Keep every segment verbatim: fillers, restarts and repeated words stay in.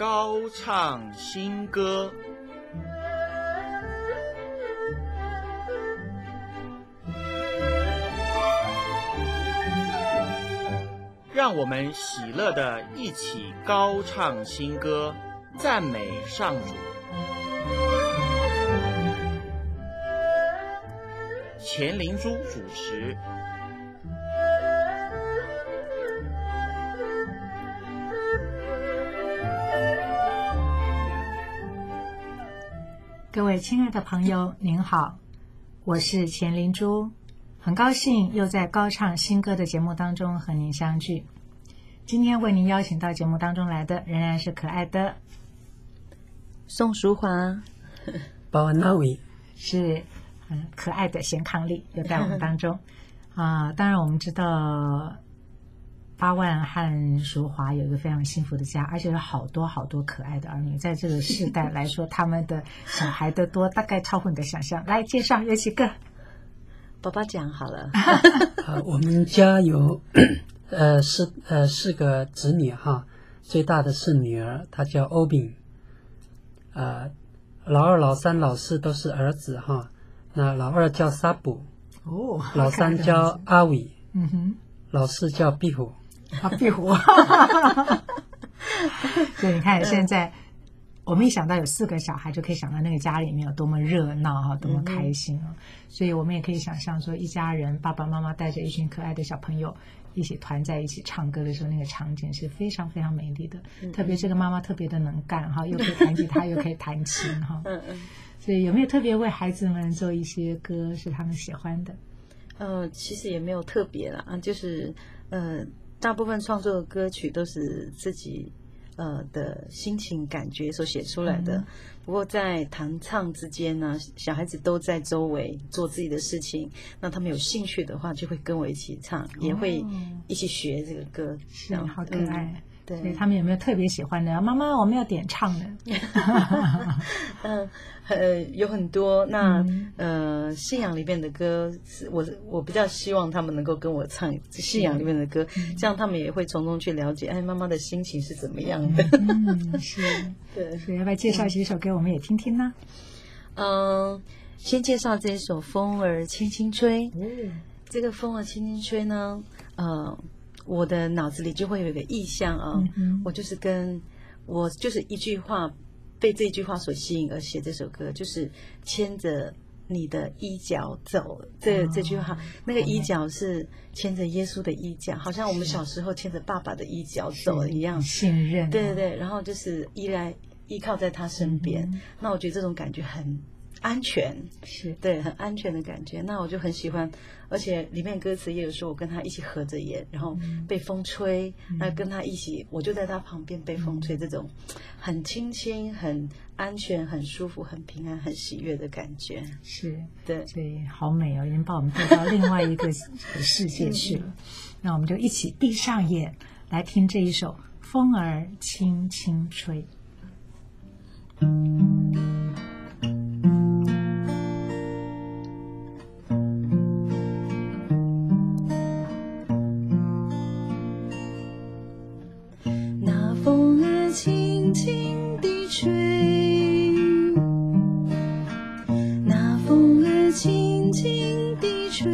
高唱新歌。让我们喜乐地一起高唱新歌，赞美上主。钱灵珠主持。 各位亲爱的朋友您好，我是钱灵珠，很高兴又在高唱新歌的节目当中和您相聚。今天为您邀请到节目当中来的仍然是可爱的宋淑华， 包安那维， 是、嗯、可爱的贤康利又在我们当中啊、呃。当然我们知道八万和淑华有一个非常幸福的家，而且有好多好多可爱的儿女，在这个世代来说他们的小孩的多大概超乎你的想象。来介绍有几个？ 爸爸讲好了啊，我们家有呃四呃四个子女哈，最大的是女儿，她叫欧炳，呃老二老三老四都是儿子哈，那老二叫沙布， 哦， 老三叫阿伟， 嗯哼， 老四叫壁虎， 啊壁虎所以你看现在我们一想到有四个小孩，就可以想到那个家里面有多么热闹哈，多么开心啊！嗯、所以我们也可以想象说，一家人爸爸妈妈带着一群可爱的小朋友一起团在一起唱歌的时候，那个场景是非常非常美丽的。嗯、特别这个妈妈特别的能干哈，又可以弹吉他，又可以弹琴哈。嗯嗯。所以有没有特别为孩子们做一些歌是他们喜欢的？ 呃，其实也没有特别啦，就是呃，大部分创作的歌曲都是自己。呃的心情感觉所写出来的、嗯、不过在弹唱之间呢，小孩子都在周围做自己的事情，那他们有兴趣的话就会跟我一起唱、哦、也会一起学这个歌， 是好可爱、嗯、对，所以他们有没有特别喜欢的？妈妈我们要点唱的嗯呃有很多，那、嗯、呃信仰里面的歌是我我比较希望他们能够跟我唱信仰里面的歌、嗯、这样他们也会从中去了解哎妈妈的心情是怎么样的。 嗯是对，所以要不要介绍几首歌我们也听听呢？ 嗯，先介绍这一首风儿轻轻吹、嗯、这个风儿轻轻吹呢呃我的脑子里就会有一个意象啊、哦嗯、我就是跟我就是一句话被这句话所吸引而写这首歌，就是牵着你的衣角走，这、哦、这句话那个衣角是牵着耶稣的衣角，好像我们小时候牵着爸爸的衣角走一样， 信任、啊、 对对对，然后就是依赖依靠在他身边、嗯、那我觉得这种感觉很安全， 是对很安全的感觉，那我就很喜欢，而且里面歌词也有说我跟他一起合着眼，然后被风吹、嗯、那跟他一起我就在他旁边被风吹、嗯、这种很轻轻很安全很舒服很平安很喜悦的感觉， 是对， 所以好美哦，已经把我们带到另外一个世界去了那我们就一起闭上眼来听这一首风儿轻轻吹。 轻轻地吹，那风儿轻轻地吹，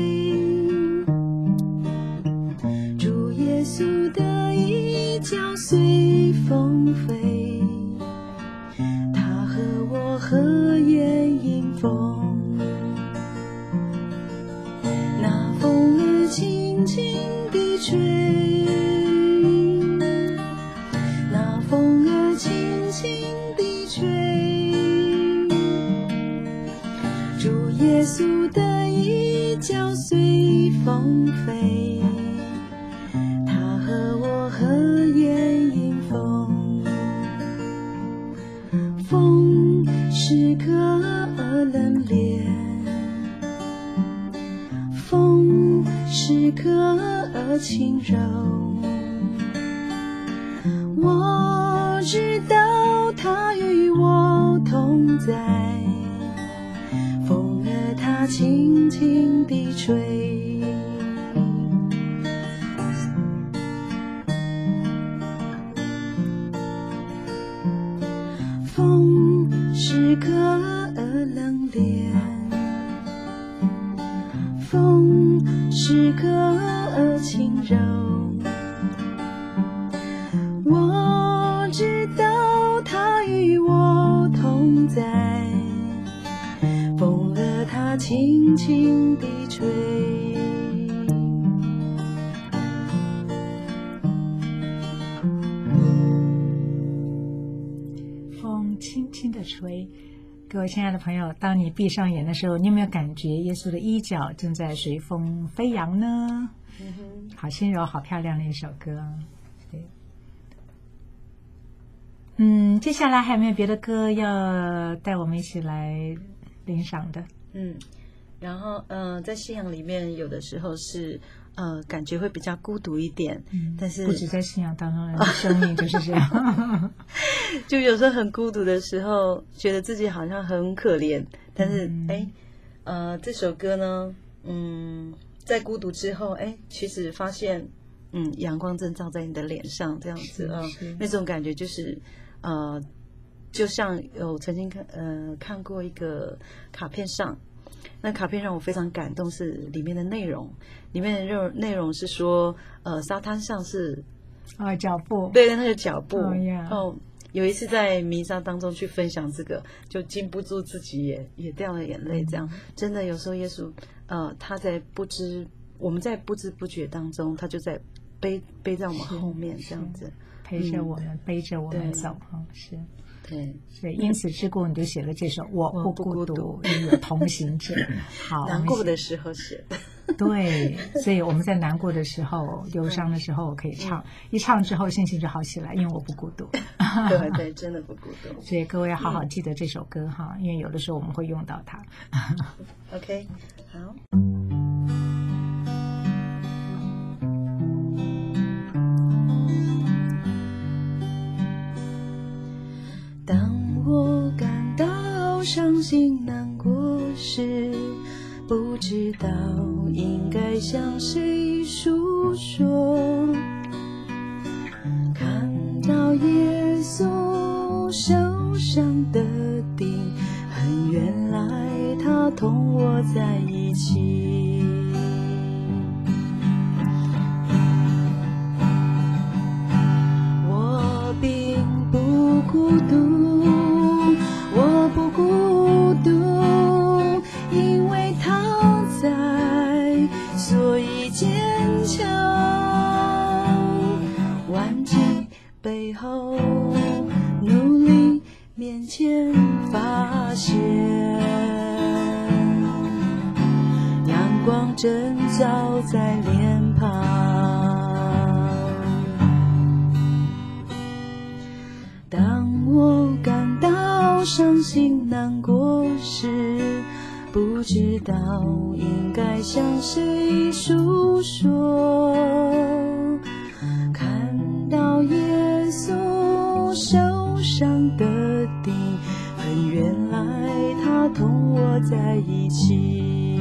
主耶稣的衣角随风飞，他和我合眼迎风，那风儿轻轻地吹，风儿轻轻地吹，主耶稣的衣角随风飞，他和我合眼迎风，风时刻冷冽，风时刻轻柔，我知道他与我同在，风儿它轻轻地吹， 脸，风时刻轻柔，我知道它与我同在，风和它轻轻地吹。 风轻轻地吹。各位亲爱的朋友，当你闭上眼的时候，你有没有感觉耶稣的衣角正在随风飞扬呢？嗯哼，好轻柔，好漂亮的一首歌。对，嗯，接下来还有没有别的歌要带我们一起来欣赏的？ 嗯，然后嗯、呃，在信仰里面，有的时候是呃，感觉会比较孤独一点，嗯、但是不止在信仰当中，人的生命就是这样。 就有时候很孤独的时候，觉得自己好像很可怜，但是哎、嗯，呃，这首歌呢，嗯，在孤独之后，哎，其实发现，嗯，阳光正照在你的脸上，这样子啊、呃，那种感觉就是，呃，就像有曾经看呃看过一个卡片上。那卡片让我非常感动，是里面的内容，里面的内容内容是说，呃，沙滩上是啊脚步， 对，那个脚步， 哦、yeah. 哦，有一次在弥撒当中去分享这个，就禁不住自己也也掉了眼泪，这样、嗯、真的有时候耶稣，呃，他在不知我们在不知不觉当中，他就在背背在我们后面这样子， 陪着我们、嗯、背着我们走，啊、哦，是。 对， 所以因此之故，你就写了这首《我不孤独，因有同行者》。好， 难过的时候写的。 对，所以我们在难过的时候、忧伤的时候，我可以唱，嗯、一唱之后心情就好起来，因为我不孤独。 对对，真的不孤独。 所以各位要好好记得这首歌哈，因为有的时候我们会用到它。 OK， 好。 当我感到伤心难过时，不知道应该向谁诉说，看到耶稣手上的钉，很原来他同我在一起。我并不孤独，我不孤独，因为他在，所以坚强。忘记背后，努力面前发现，阳光正照在脸庞。当我感到伤心难过时，不知道应该向谁诉说，看到耶稣手上的钉，很原来他同我在一起。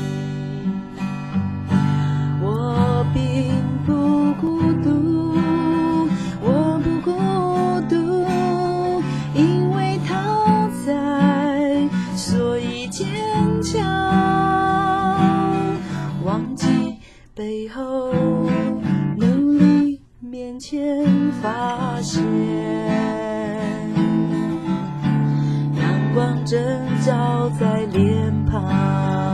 我并不孤独，我不孤独，因为他在，所以坚强。忘记背后，努力面前发现，阳光正照在脸庞。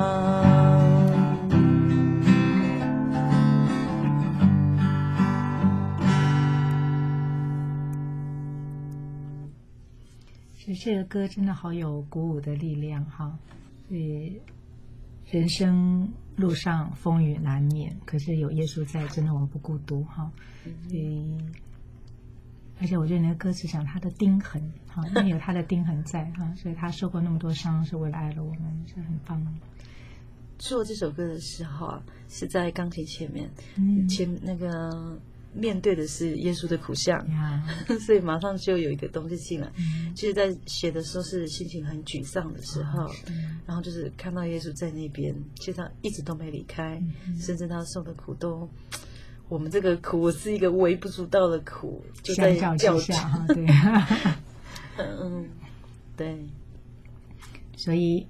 其实这个歌真的好有鼓舞的力量哈，所以人生路上风雨难免，可是有耶稣在，真的我们不孤独哈。所以，而且我觉得那个歌词讲他的钉痕哈，因为有他的钉痕在哈，所以他受过那么多伤，是为了爱了我们，是很棒的。 做这首歌的时候啊，是在钢琴前面，嗯，前那个面对的是耶稣的苦相，啊、所以马上就有一个东西进来。嗯、其实，在写的时候是心情很沮丧的时候，哦、然后就是看到耶稣在那边，其实他一直都没离开，嗯、甚至他受的苦都，我们这个苦是一个微不足道的苦，就在相较之下哈，对， 嗯，对， 所以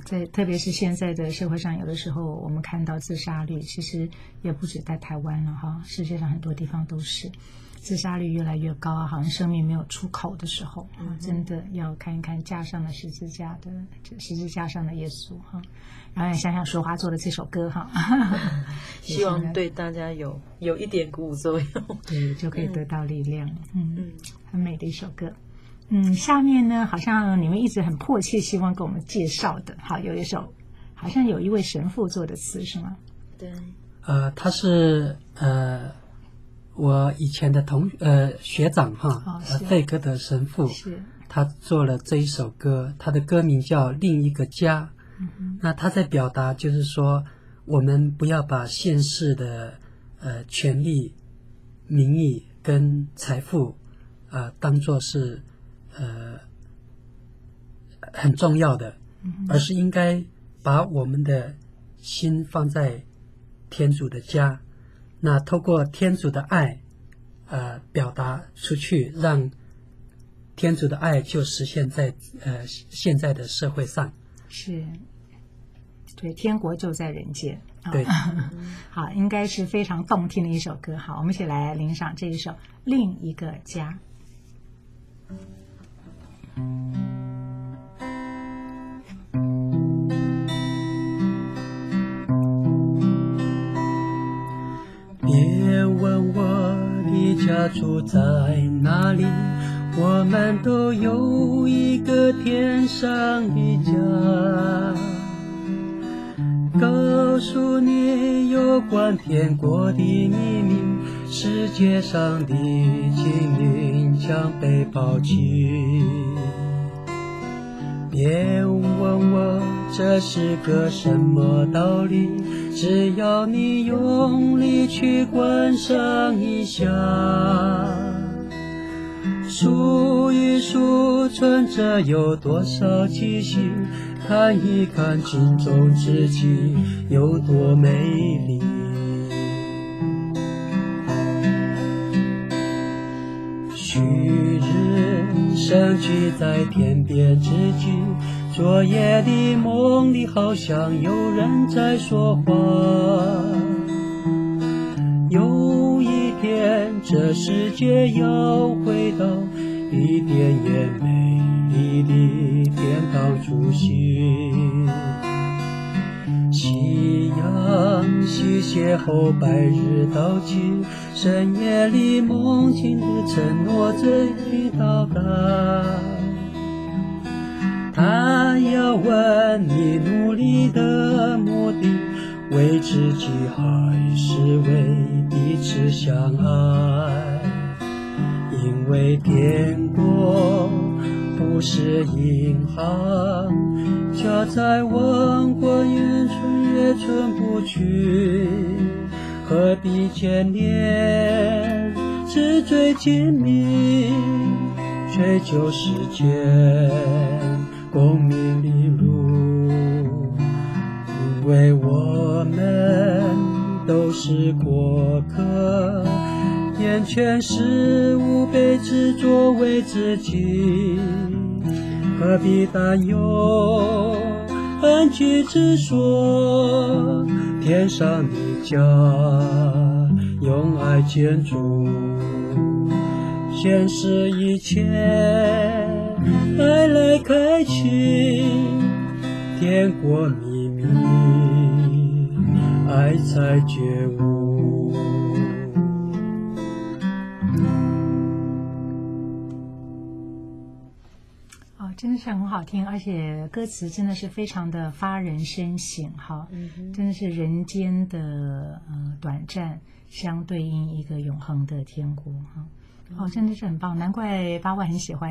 在特别是现在的社会上，有的时候我们看到自杀率，其实也不止在台湾了哈，世界上很多地方都是自杀率越来越高啊，好像生命没有出口的时候，嗯、真的要看一看架上了十字架的十字架上的耶稣哈，然后也想想淑华做的这首歌哈， 希望对大家有有一点鼓舞作用， 对，就可以得到力量，嗯嗯，很美的一首歌。嗯，下面呢，好像你们一直很迫切希望给我们介绍的，好，有一首，好像有一位神父做的词是吗？ 对， 呃，他是呃我以前的同呃学长哈， 哦、 呃费格德神父， 是， 他做了这一首歌，他的歌名叫《另一个家》。嗯、那他在表达就是说，我们不要把现世的呃权利、名义跟财富呃当作是呃很重要的，而是应该把我们的心放在天主的家，那透过天主的爱呃表达出去，让天主的爱就实现在呃现在的社会上。 是，对，天国就在人间。 对， 好，应该是非常动听的一首歌。好，我们一起来领赏这一首《另一个家》。 别问我的家住在哪里，我们都有一个天上的家，告诉你有关天国的秘密，世界上的精灵将被抛弃。别问我这是个什么道理，只要你用力去观赏一下，数一数存着有多少气息，看一看镜中自己有多美丽。旭日升起在天边之际，昨夜的梦里好像有人在说话，有一天这世界要回到一点也美丽的天堂出行。夕阳西斜后白日倒起，深夜里梦境的承诺最祷告，他要问你努力的目的，为自己还是为彼此相爱？因为天国不是银行，家在万国远存也存不去，何必牵连纸醉金迷，追求世间功名利禄？因为我们都是过客，眼前事物被执着为自己，何必担忧安居之所？天上的家用爱建筑，现实一切爱来开启，天国秘密爱才觉悟。 真的是很好听，而且歌词真的是非常的发人深省哈、嗯，真的是人间的呃短暂相对应一个永恒的天国哈，哦，真的是很棒，难怪八万很喜欢。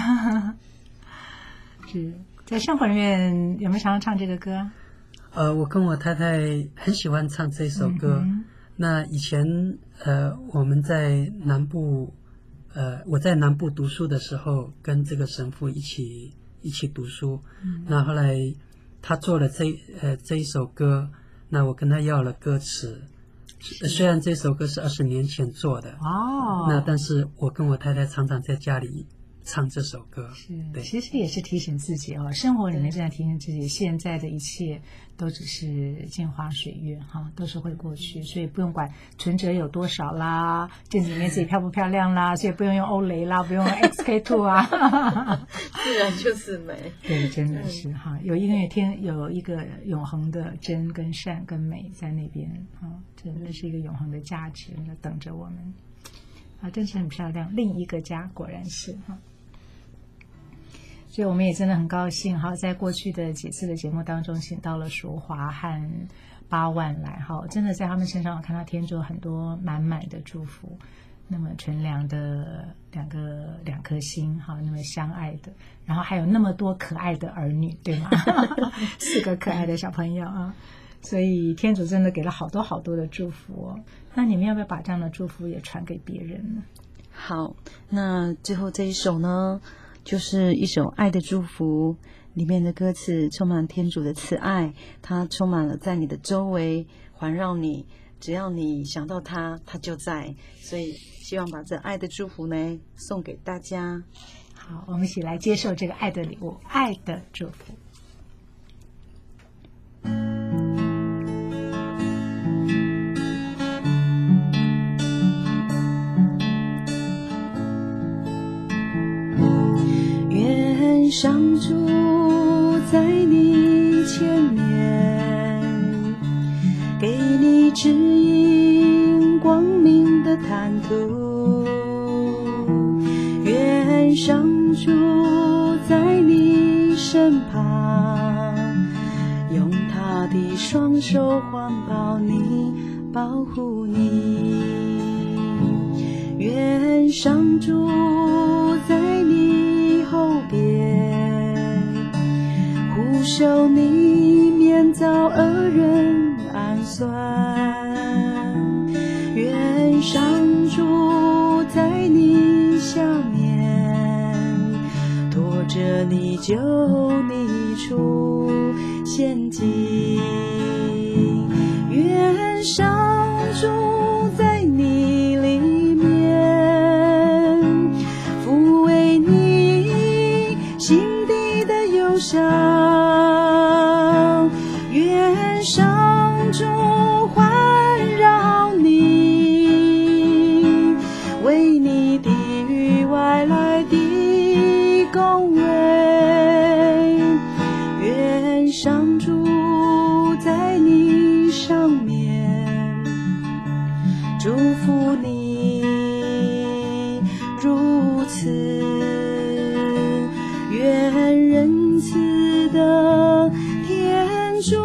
是在生活里面有没有常常唱这个歌？ 呃，我跟我太太很喜欢唱这首歌。嗯、那以前呃我们在南部。呃，我在南部读书的时候，跟这个神父一起一起读书。嗯、那后来他做了这呃这一首歌，那我跟他要了歌词。虽然这首歌是二十年前做的，哦，那但是我跟我太太常常在家里唱这首歌。 是， 对， 其实也是提醒自己哦，生活里面正在提醒自己，现在的一切都只是镜花水月哈，都是会过去，所以不用管存折有多少啦，镜子里面自己漂不漂亮啦，所以不用用欧蕾啦，不用用 X K 二 啊， 自然就是美。 对，真的是哈，有一个天有一个永恒的真跟善跟美在那边啊，真的是一个永恒的价值在等着我们啊，真是很漂亮。另一个家果然是哈。所以我们也真的很高兴哈，在过去的几次的节目当中，请到了淑华和八万来哈，真的在他们身上我看到天主很多满满的祝福，那么纯良的两个两颗心哈，那么相爱的，然后还有那么多可爱的儿女，对吗？四个可爱的小朋友啊，所以天主真的给了好多好多的祝福哦。那你们要不要把这样的祝福也传给别人呢？ 好，那最后这一首呢，就是一首爱的祝福，里面的歌词充满天主的慈爱，它充满了在你的周围环绕你，只要你想到他，他就在，所以希望把这爱的祝福呢送给大家。 好，我们一起来接受这个爱的礼物，爱的祝福。 上主在你前面，给你指引光明的坦途。愿上主在你身旁，用他的双手环抱你，保护你。愿上主在你后边，护守你免遭恶人暗算。愿上主在你下面，拖着你救你出陷阱。愿上主在你里面，抚慰你心底的忧伤。愿上主环绕你，为你抵御外来的恭维。愿上主在你上面，祝福你如此。愿仁慈的天主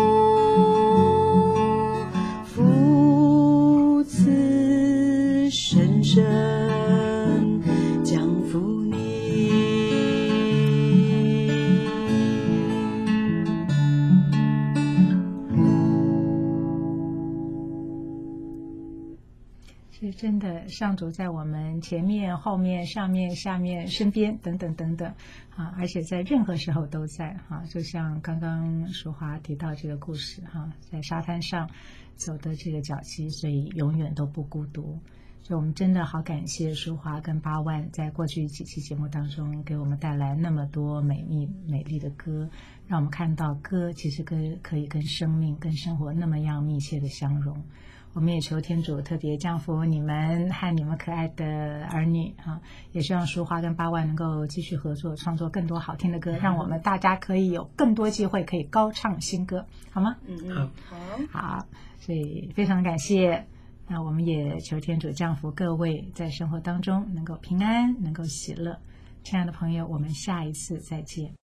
福赐深深降福你。 是真的，上主在我们前面、后面、上面、下面、身边等等等等啊，而且在任何时候都在哈、啊。就像刚刚淑华提到这个故事哈、啊，在沙滩上走的这个脚迹，所以永远都不孤独。所以我们真的好感谢淑华跟八万在过去几期节目当中给我们带来那么多美丽美丽的歌，让我们看到歌其实跟可以跟生命、跟生活那么样密切的相融。我们也求天主特别降福你们和你们可爱的儿女啊，也希望淑华跟八万能够继续合作，创作更多好听的歌，让我们大家可以有更多机会可以高唱新歌，好吗？ 嗯嗯，好， 好，所以非常感谢。那我们也求天主降福各位在生活当中能够平安，能够喜乐。亲爱的朋友，我们下一次再见。